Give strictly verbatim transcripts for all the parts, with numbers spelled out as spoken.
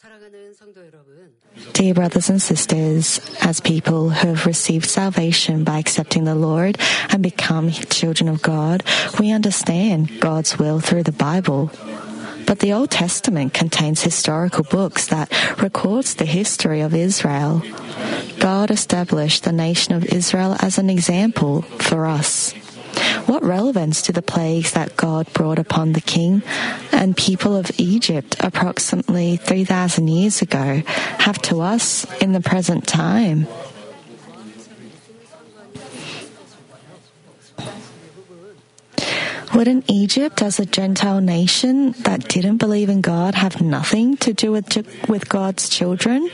Dear brothers and sisters, as people who have received salvation by accepting the Lord and become children of God, we understand God's will through the Bible. But the Old Testament contains historical books that records the history of Israel. God established the nation of Israel as an example for us. What relevance do the plagues that God brought upon the king and people of Egypt approximately three thousand years ago have to us in the present time? Wouldn't Egypt, as a Gentile nation that didn't believe in God, have nothing to do with, with God's children?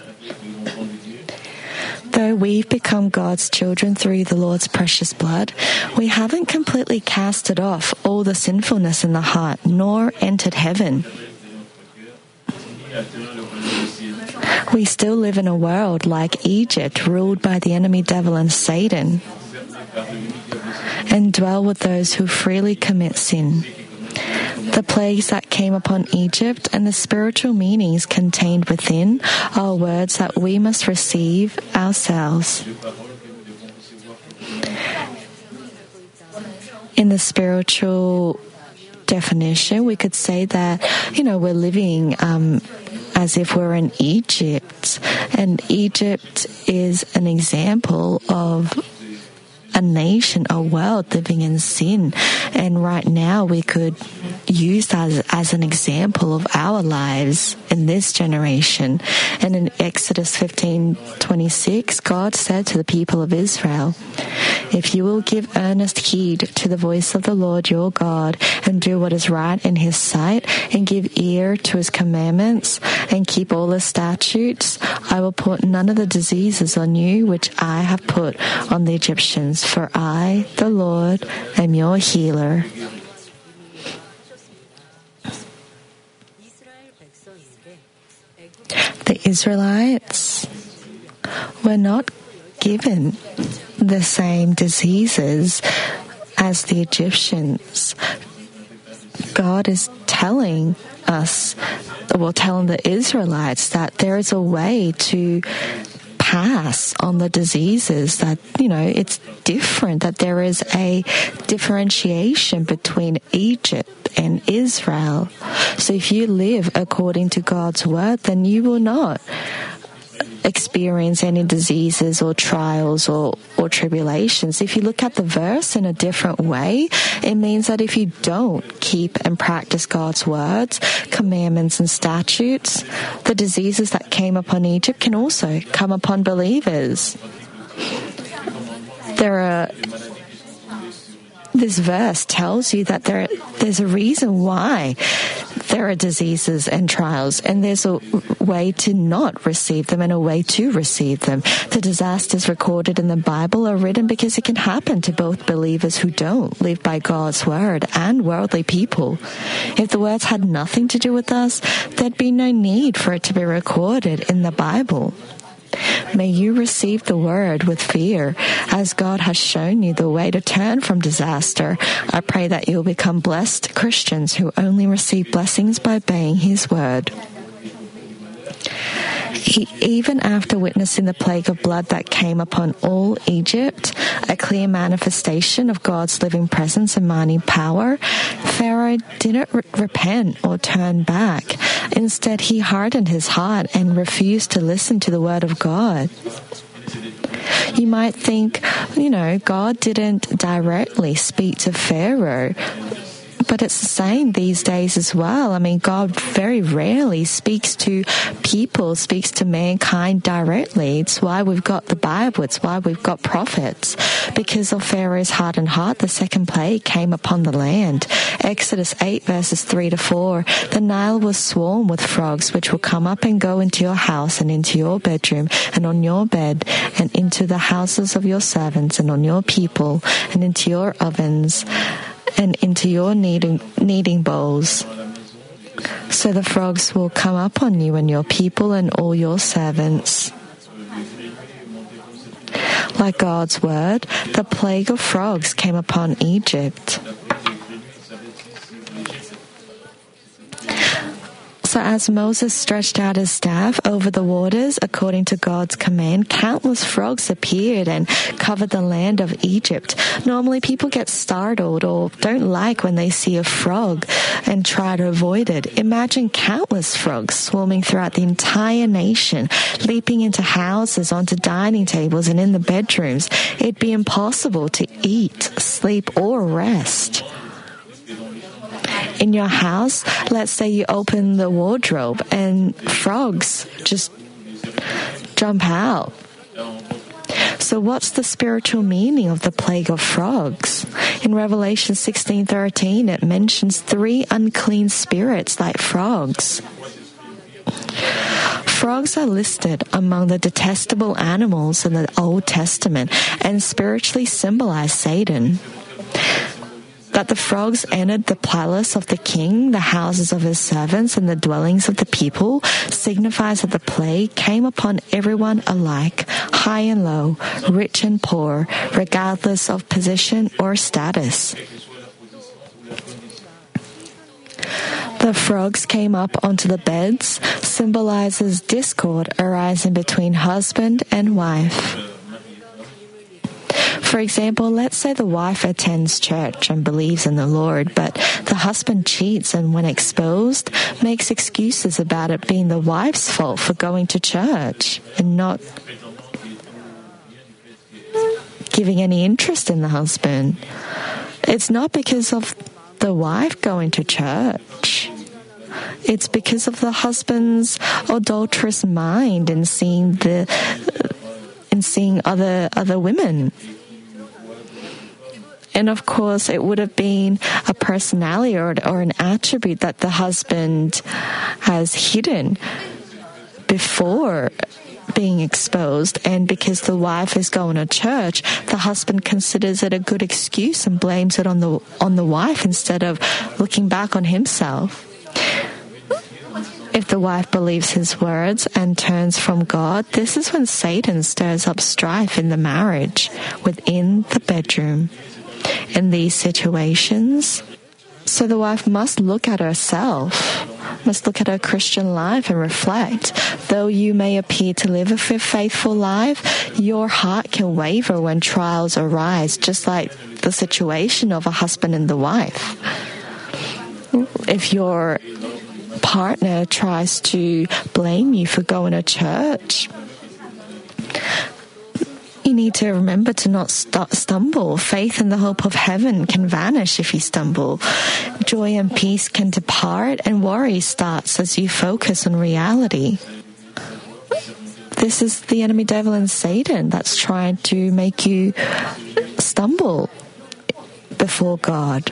Though we've become God's children through the Lord's precious blood, we haven't completely casted off all the sinfulness in the heart, nor entered heaven. We still live in a world like Egypt, ruled by the enemy devil and Satan, and dwell with those who freely commit sin. The plagues that came upon Egypt and the spiritual meanings contained within are words that we must receive ourselves. In the spiritual definition, we could say that, you know, we're living um, as if we're in Egypt, and Egypt is an example of a nation, a world living in sin. And right now we could use that as, as an example of our lives in this generation. And in Exodus fifteen twenty-six, God said to the people of Israel, "If you will give earnest heed to the voice of the Lord your God and do what is right in his sight and give ear to his commandments and keep all his statutes, I will put none of the diseases on you which I have put on the Egyptians, for I, the Lord, am your healer." The Israelites were not given the same diseases as the Egyptians. God is telling us, well, telling the Israelites that there is a way to pass on the diseases, that, you know, it's different, that there is a differentiation between Egypt and Israel. So if you live according to God's word, then you will not experience any diseases or trials or, or tribulations. If you look at the verse in a different way, it means that if you don't keep and practice God's words, commandments and statutes, the diseases that came upon Egypt can also come upon believers. There are This verse tells you that there, there's a reason why there are diseases and trials, and there's a way to not receive them and a way to receive them. The disasters recorded in the Bible are written because it can happen to both believers who don't live by God's word and worldly people. If the words had nothing to do with us, there'd be no need for it to be recorded in the Bible. May you receive the word with fear, as God has shown you the way to turn from disaster. I pray that you'll become blessed Christians who only receive blessings by obeying His word. He, even after witnessing the plague of blood that came upon all Egypt, a clear manifestation of God's living presence and mighty power, Pharaoh didn't re- repent or turn back. Instead, he hardened his heart and refused to listen to the word of God. You might think, you know, God didn't directly speak to Pharaoh, but it's the same these days as well. I mean, God very rarely speaks to people, speaks to mankind directly. It's why we've got the Bible. It's why we've got prophets. Because of Pharaoh's hardened heart, the second plague came upon the land. Exodus eight verses three to four. The Nile will swarm with frogs, which will come up and go into your house and into your bedroom and on your bed and into the houses of your servants and on your people and into your ovens and into your kneading, kneading bowls. So the frogs will come up on you and your people and all your servants. Like God's word, the plague of frogs came upon Egypt. So as Moses stretched out his staff over the waters according to God's command, countless frogs appeared and covered the land of Egypt. Normally people get startled or don't like when they see a frog and try to avoid it. Imagine countless frogs swarming throughout the entire nation, leaping into houses, onto dining tables, and in the bedrooms. It'd be impossible to eat, sleep, or rest. In your house, let's say you open the wardrobe and frogs just jump out. So what's the spiritual meaning of the plague of frogs? In Revelation sixteen thirteen, it mentions three unclean spirits like frogs. Frogs are listed among the detestable animals in the Old Testament and spiritually symbolize Satan. That the frogs entered the palace of the king, the houses of his servants, and the dwellings of the people signifies that the plague came upon everyone alike, high and low, rich and poor, regardless of position or status. The frogs came up onto the beds, symbolizes discord arising between husband and wife. For example, let's say the wife attends church and believes in the Lord, but the husband cheats and when exposed, makes excuses about it being the wife's fault for going to church and not giving any interest in the husband. It's not because of the wife going to church. It's because of the husband's adulterous mind and seeing the and seeing other other women. And of course, it would have been a personality or, or an attribute that the husband has hidden before being exposed. And because the wife is going to church, the husband considers it a good excuse and blames it on the on the wife instead of looking back on himself. If the wife believes his words and turns from God, this is when Satan stirs up strife in the marriage within the bedroom. In these situations, so the wife must look at herself, must look at her Christian life and reflect. Though you may appear to live a faithful life, your heart can waver when trials arise, just like the situation of a husband and the wife. If your partner tries to blame you for going to church, you need to remember to not st- stumble. Faith and the hope of heaven can vanish if you stumble. Joy and peace can depart, and worry starts as you focus on reality. This is the enemy devil and Satan that's trying to make you stumble before God.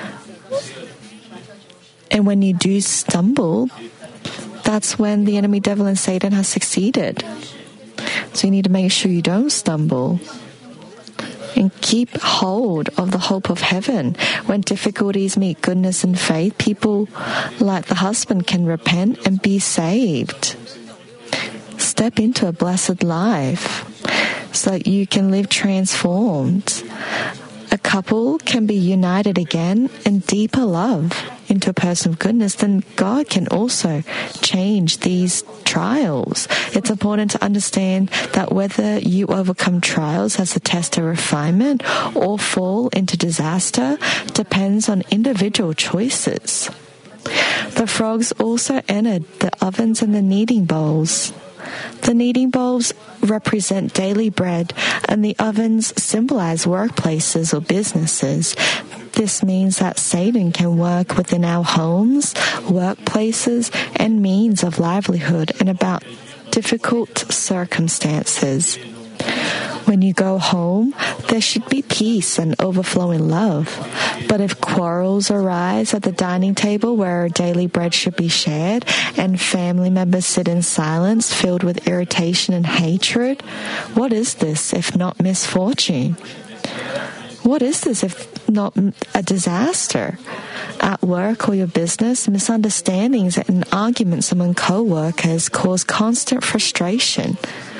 And when you do stumble, that's when the enemy devil and Satan has succeeded. So you need to make sure you don't stumble and keep hold of the hope of heaven. When difficulties meet goodness and faith, people like the husband can repent and be saved. Step into a blessed life so that you can live transformed. A couple can be united again in deeper love into a person of goodness, then God can also change these trials. It's important to understand that whether you overcome trials as a test of refinement or fall into disaster depends on individual choices. The frogs also entered the ovens and the kneading bowls. The kneading bowls represent daily bread, and the ovens symbolize workplaces or businesses. This means that Satan can work within our homes, workplaces, and means of livelihood and about difficult circumstances. When you go home, there should be peace and overflowing love. But if quarrels arise at the dining table where daily bread should be shared, and family members sit in silence filled with irritation and hatred, what is this if not misfortune? What is this if not a disaster? At work or your business, misunderstandings and arguments among co-workers cause constant frustration.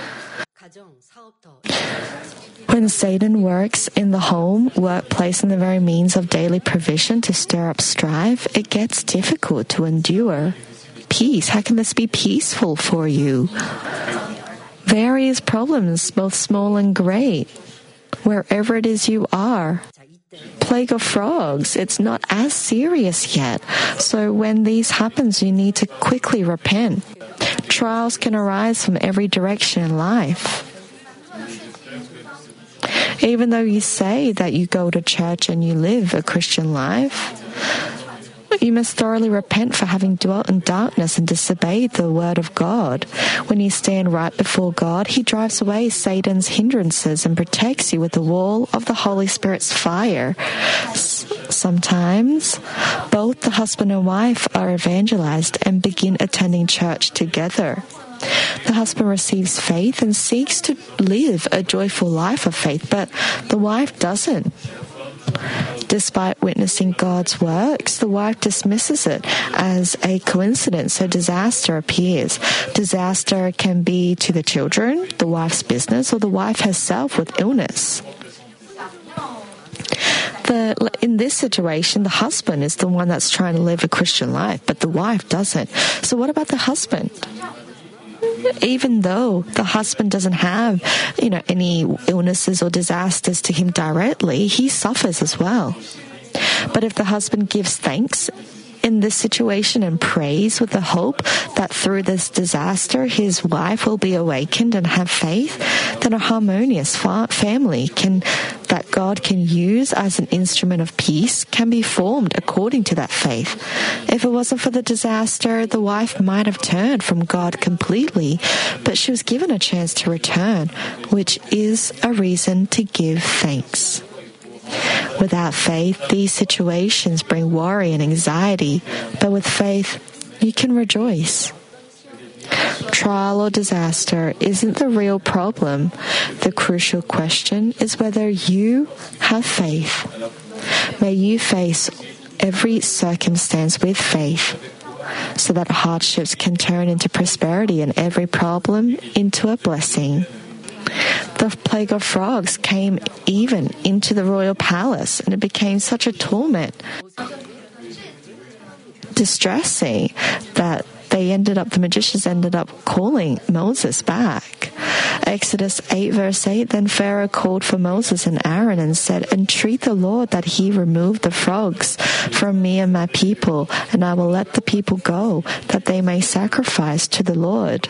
When Satan works in the home, workplace, and the very means of daily provision to stir up strife, it gets difficult to endure. peace? How can this be peaceful for you? Various problems, both small and great, wherever it is you are. Plague of frogs, it's not as serious yet. So when these happens, you need to quickly repent. Trials can arise from every direction in life. Even though you say that you go to church and you live a Christian life, you must thoroughly repent for having dwelt in darkness and disobeyed the word of God. When you stand right before God, He drives away Satan's hindrances and protects you with the wall of the Holy Spirit's fire. S- sometimes, both the husband and wife are evangelized and begin attending church together. The husband receives faith and seeks to live a joyful life of faith, but the wife doesn't. Despite witnessing God's works, the wife dismisses it as a coincidence, so disaster appears. Disaster can be to the children, the wife's business, or the wife herself with illness. The, in this situation, the husband is the one that's trying to live a Christian life, but the wife doesn't. So what about the husband? Even though the husband doesn't have, you know, any illnesses or disasters to him directly, he suffers as well. But if the husband gives thanks in this situation and prays with the hope that through this disaster his wife will be awakened and have faith, then a harmonious fa- family can that God can use as an instrument of peace can be formed according to that faith. If it wasn't for the disaster, the wife might have turned from God completely, but she was given a chance to return, which is a reason to give thanks. Without faith, these situations bring worry and anxiety, but with faith, you can rejoice. Trial or disaster isn't the real problem. The crucial question is whether you have faith. May you face every circumstance with faith, so that hardships can turn into prosperity and every problem into a blessing. The plague of frogs came even into the royal palace, and it became such a torment, distressing, that they ended up, the magicians ended up calling Moses back. Exodus eight verse eight, then Pharaoh called for Moses and Aaron and said, entreat the Lord that he remove the frogs from me and my people, and I will let the people go, that they may sacrifice to the Lord.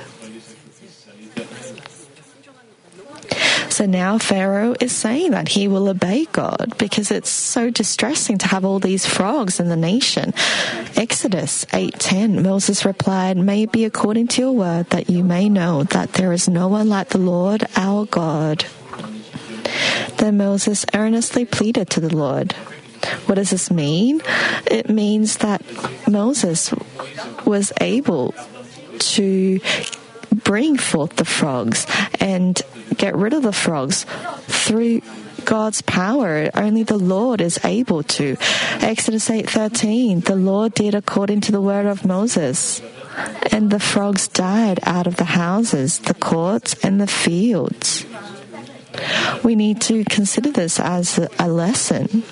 So now Pharaoh is saying that he will obey God because it's so distressing to have all these frogs in the nation. Exodus eight ten, Moses replied, may it be according to your word that you may know that there is no one like the Lord our God. Then Moses earnestly pleaded to the Lord. What does this mean? It means that Moses was able to bring forth the frogs and get rid of the frogs through God's power. Only the Lord is able to. Exodus eight thirteen, the Lord did according to the word of Moses, and the frogs died out of the houses, the courts, and the fields. We need to consider this as a lesson.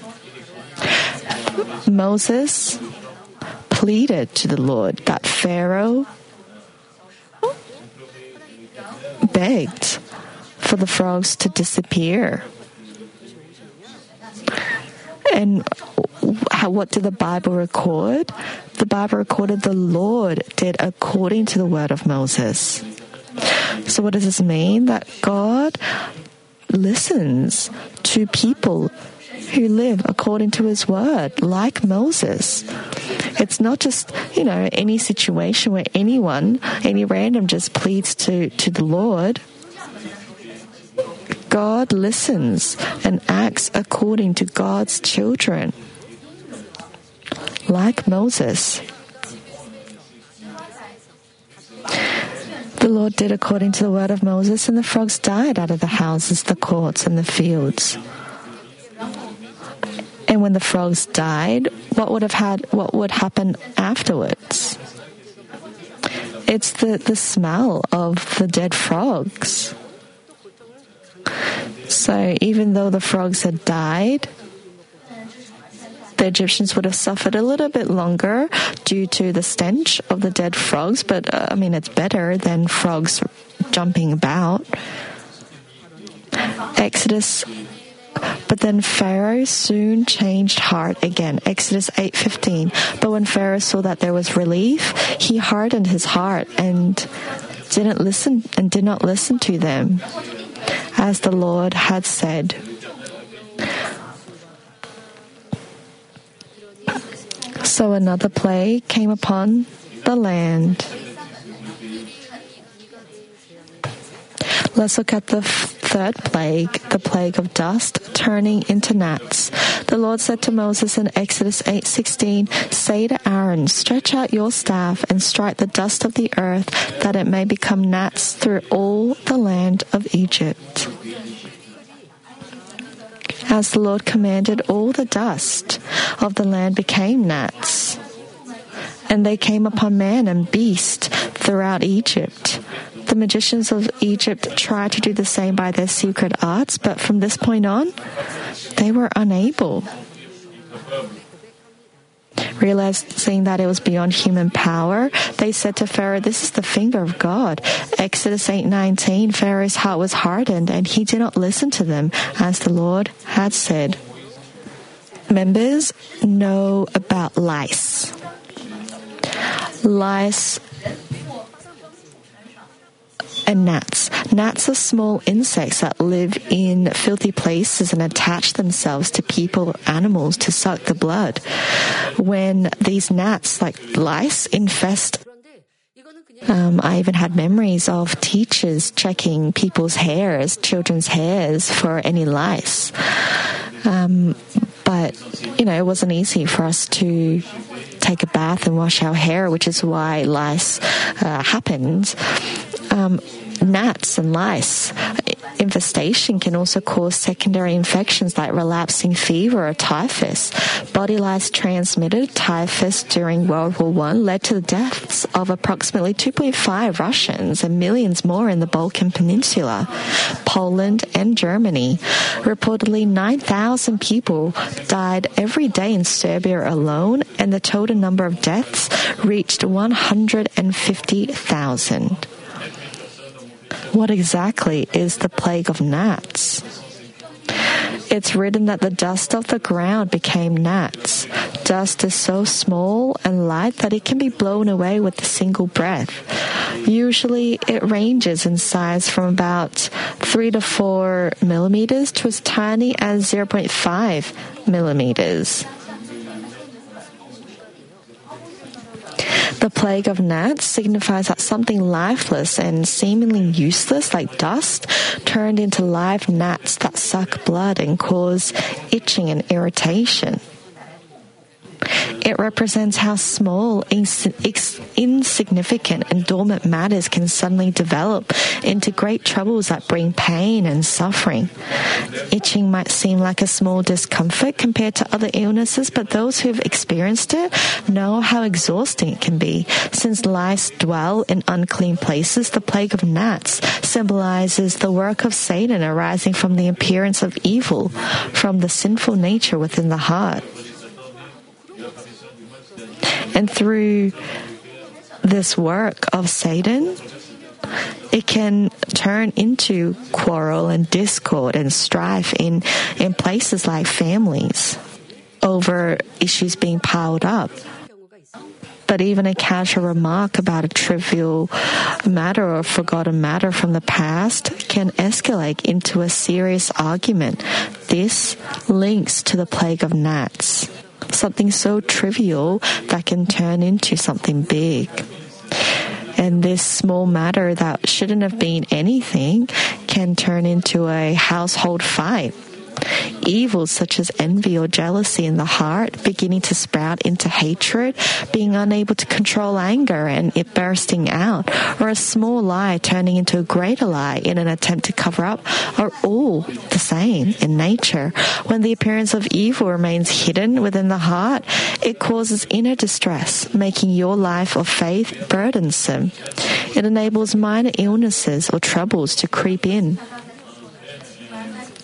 Moses pleaded to the Lord that Pharaoh begged for the frogs to disappear. And how, what did the Bible record? The Bible recorded the Lord did according to the word of Moses. So what does this mean? That God listens to people who live according to His word, like Moses. It's not just, you know, any situation where anyone, any random just pleads to, to the Lord. God listens and acts according to God's children, like Moses. The Lord did according to the word of Moses, and the frogs died out of the houses, the courts, and the fields. And when the frogs died, what would have had? What would happen afterwards? It's the, the smell of the dead frogs. So even though the frogs had died, The Egyptians would have suffered a little bit longer due to the stench of the dead frogs, but uh, I mean, it's better than frogs jumping about. Exodus, but then Pharaoh soon changed heart again. Exodus eight fifteen. But when Pharaoh saw that there was relief, he hardened his heart and didn't listen and did not listen to them, as the Lord had said. So another plague came upon the land. Let's look at the third plague, the plague of dust turning into gnats. The Lord said to Moses in Exodus eight sixteen, "Say to Aaron, stretch out your staff and strike the dust of the earth, that it may become gnats through all the land of Egypt." As the Lord commanded, all the dust of the land became gnats, and they came upon man and beast throughout Egypt. The magicians of Egypt tried to do the same by their secret arts, but from this point on, they were unable. Realizing that it was beyond human power, they said to Pharaoh, "This is the finger of God." Exodus eight nineteen, Pharaoh's heart was hardened, and he did not listen to them, as the Lord had said. Members know about lice. Lice and gnats. Gnats are small insects that live in filthy places and attach themselves to people or animals to suck the blood. When these gnats, like lice, infest, um, I even had memories of teachers checking people's hairs, children's hairs, for any lice. Um, but, you know, it wasn't easy for us to take a bath and wash our hair, which is why lice uh, happened. Um, gnats and lice infestation can also cause secondary infections like relapsing fever or typhus. Body lice transmitted typhus during World War One led to the deaths of approximately two point five Russians and millions more in the Balkan Peninsula, Poland, and Germany. Reportedly, nine thousand people died every day in Serbia alone, and the total number of deaths reached one hundred fifty thousand. What exactly is the plague of gnats? It's written that the dust of the ground became gnats. Dust is so small and light that it can be blown away with a single breath. Usually, it ranges in size from about three to four millimeters to as tiny as zero point five millimeters. The plague of gnats signifies that something lifeless and seemingly useless, like dust, turned into live gnats that suck blood and cause itching and irritation. It represents how small, ins- insignificant, and dormant matters can suddenly develop into great troubles that bring pain and suffering. Itching might seem like a small discomfort compared to other illnesses, but those who've experienced it know how exhausting it can be. Since lice dwell in unclean places, the plague of gnats symbolizes the work of Satan arising from the appearance of evil, from the sinful nature within the heart. And through this work of Satan, it can turn into quarrel and discord and strife in, in places like families over issues being piled up. But even a casual remark about a trivial matter or forgotten matter from the past can escalate into a serious argument. This links to the plague of gnats. Something so trivial that can turn into something big. And this small matter that shouldn't have been anything can turn into a household fight. Evils such as envy or jealousy in the heart beginning to sprout into hatred, being unable to control anger and it bursting out, or a small lie turning into a greater lie in an attempt to cover up, are all the same in nature. When the appearance of evil remains hidden within the heart, it causes inner distress, making your life of faith burdensome. It enables minor illnesses or troubles to creep in.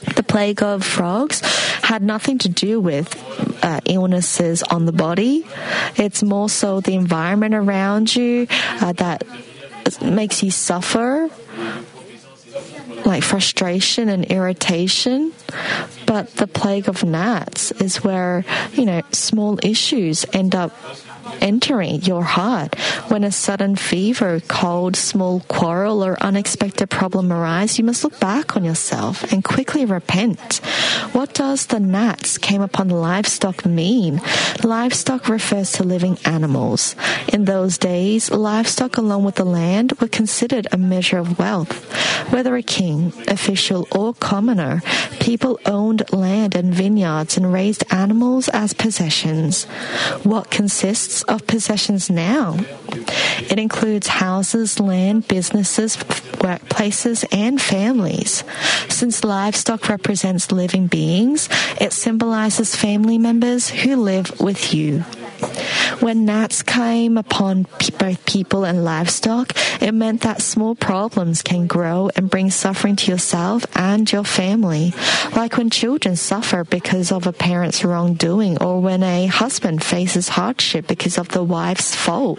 The plague of frogs had nothing to do with uh, illnesses on the body. It's more so the environment around you uh, that makes you suffer, like frustration and irritation. But the plague of gnats is where, you know, small issues end up entering your heart. When a sudden fever, cold, small quarrel, or unexpected problem arise, you must look back on yourself and quickly repent. What does the gnats came upon the livestock mean? Livestock refers to living animals. In those days, livestock along with the land were considered a measure of wealth. Whether a king, official, or commoner, people owned land and vineyards and raised animals as possessions. What consists of possessions now? It includes houses, land, businesses, workplaces, and families. Since livestock represents living beings, it symbolizes family members who live with you. When gnats came upon both people and livestock, it meant that small problems can grow and bring suffering to yourself and your family. Like when children suffer because of a parent's wrongdoing, or when a husband faces hardship because of the wife's fault.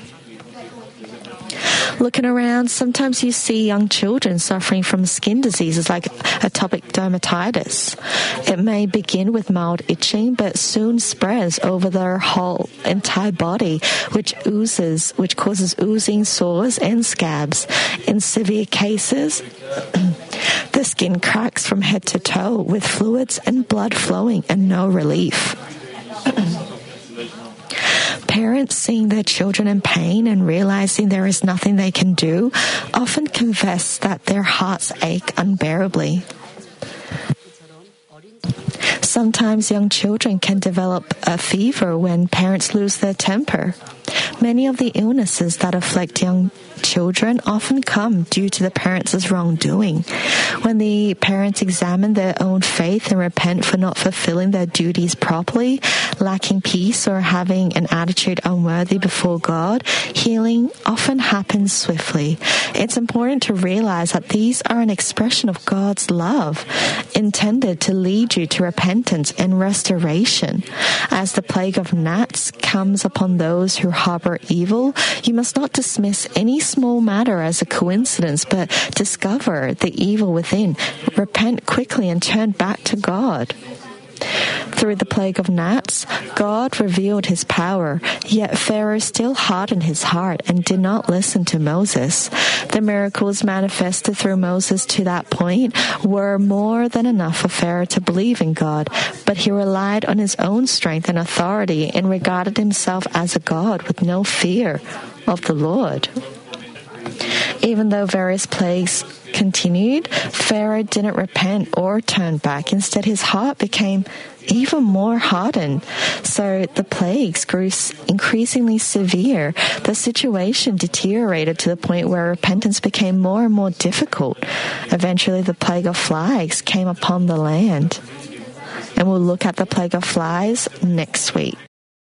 Looking around, sometimes you see young children suffering from skin diseases like atopic dermatitis. It may begin with mild itching, but soon spreads over their whole entire body, which oozes, which causes oozing, sores, and scabs. In severe cases, the skin cracks from head to toe with fluids and blood flowing and no relief. Parents seeing their children in pain and realizing there is nothing they can do often confess that their hearts ache unbearably. Sometimes young children can develop a fever when parents lose their temper. Many of the illnesses that afflict young children often come due to the parents' wrongdoing. When the parents examine their own faith and repent for not fulfilling their duties properly, lacking peace, or having an attitude unworthy before God, healing often happens swiftly. It's important to realize that these are an expression of God's love, intended to lead you to repentance and restoration. As the plague of gnats comes upon those who harbor evil, you must not dismiss any small matter as a coincidence, but discover the evil within, repent quickly, and turn back to God. Through the plague of gnats, God revealed his power, yet Pharaoh still hardened his heart and did not listen to Moses. The miracles manifested through Moses to that point were more than enough for Pharaoh to believe in God, but he relied on his own strength and authority and regarded himself as a god with no fear of the Lord. Even though various plagues continued, Pharaoh didn't repent or turn back. Instead, his heart became even more hardened. So the plagues grew increasingly severe. The situation deteriorated to the point where repentance became more and more difficult. Eventually, the plague of flies came upon the land. And we'll look at the plague of flies next week.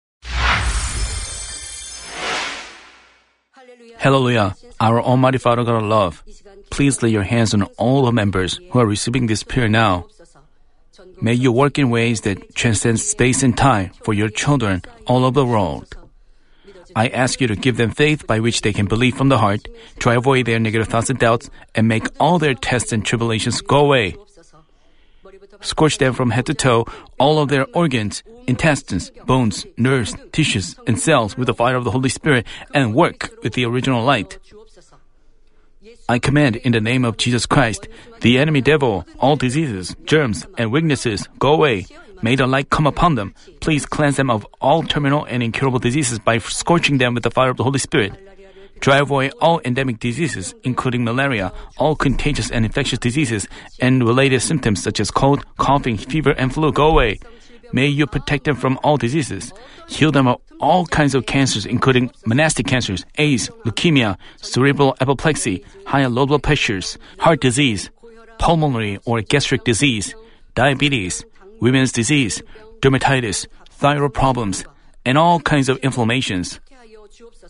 Hallelujah. Our Almighty Father God of love, please lay your hands on all the members who are receiving this prayer now. May you work in ways that transcend space and time for your children all over the world. I ask you to give them faith by which they can believe from the heart, drive away their negative thoughts and doubts, and make all their tests and tribulations go away. Scorch them from head to toe, all of their organs, intestines, bones, nerves, tissues, and cells with the fire of the Holy Spirit, and work with the original light. I command in the name of Jesus Christ, the enemy devil, all diseases, germs, and weaknesses, go away. May the light come upon them. Please cleanse them of all terminal and incurable diseases by scorching them with the fire of the Holy Spirit. Drive away all endemic diseases, including malaria, all contagious and infectious diseases, and related symptoms such as cold, coughing, fever, and flu, go away. May you protect them from all diseases. Heal them of all kinds of cancers, including monastic cancers, AIDS, leukemia, cerebral apoplexy, high and low blood pressures, heart disease, pulmonary or gastric disease, diabetes, women's disease, dermatitis, thyroid problems, and all kinds of inflammations.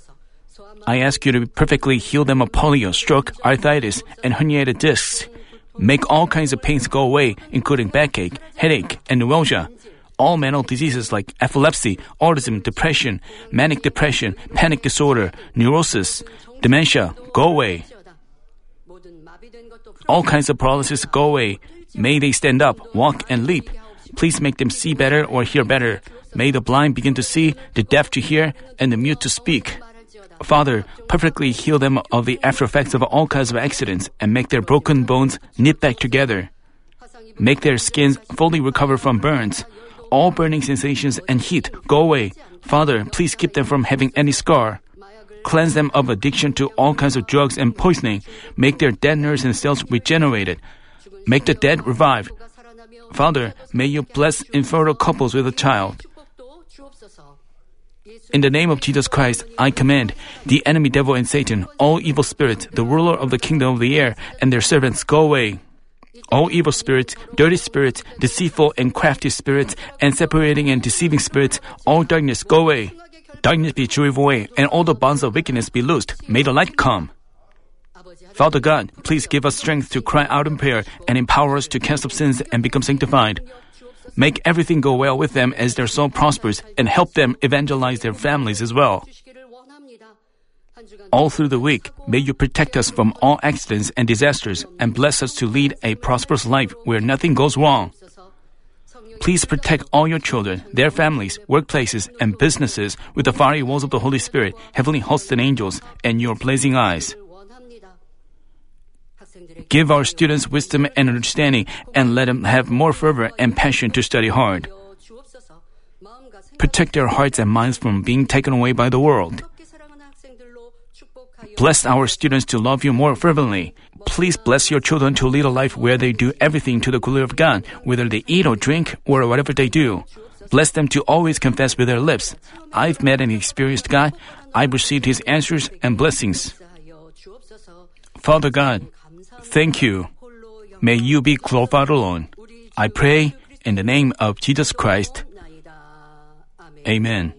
I ask you to perfectly heal them of polio, stroke, arthritis, and herniated discs. Make all kinds of pains go away, including backache, headache, and neuralgia. All mental diseases like epilepsy, autism, depression, manic depression, panic disorder, neurosis, dementia, go away. All kinds of paralysis go away. May they stand up, walk, and leap. Please make them see better or hear better. May the blind begin to see, the deaf to hear, and the mute to speak. Father, perfectly heal them of the after effects of all kinds of accidents and make their broken bones knit back together. Make their skins fully recover from burns. All burning sensations and heat go away. Father, please keep them from having any scar. Cleanse them of addiction to all kinds of drugs and poisoning. Make their dead nerves and cells regenerated. Make the dead revive. Father, may you bless infertile couples with a child. In the name of Jesus Christ, I command the enemy devil and Satan, all evil spirits, the ruler of the kingdom of the air, and their servants, go away. All evil spirits, dirty spirits, deceitful and crafty spirits, and separating and deceiving spirits, all darkness, go away. Darkness be driven away, and all the bonds of wickedness be loosed. May the light come. Father God, please give us strength to cry out in prayer and empower us to cast off sins and become sanctified. Make everything go well with them as their soul prospers and help them evangelize their families as well. All through the week, may you protect us from all accidents and disasters and bless us to lead a prosperous life where nothing goes wrong. Please protect all your children, their families, workplaces, and businesses with the fiery walls of the Holy Spirit, heavenly hosts and angels, and your blazing eyes. Give our students wisdom and understanding and let them have more fervor and passion to study hard. Protect their hearts and minds from being taken away by the world. Bless our students to love you more fervently. Please bless your children to lead a life where they do everything to the glory of God, whether they eat or drink or whatever they do. Bless them to always confess with their lips, I've met and experienced God. I've received His answers and blessings. Father God, thank you. May you be glorified alone. I pray in the name of Jesus Christ. Amen.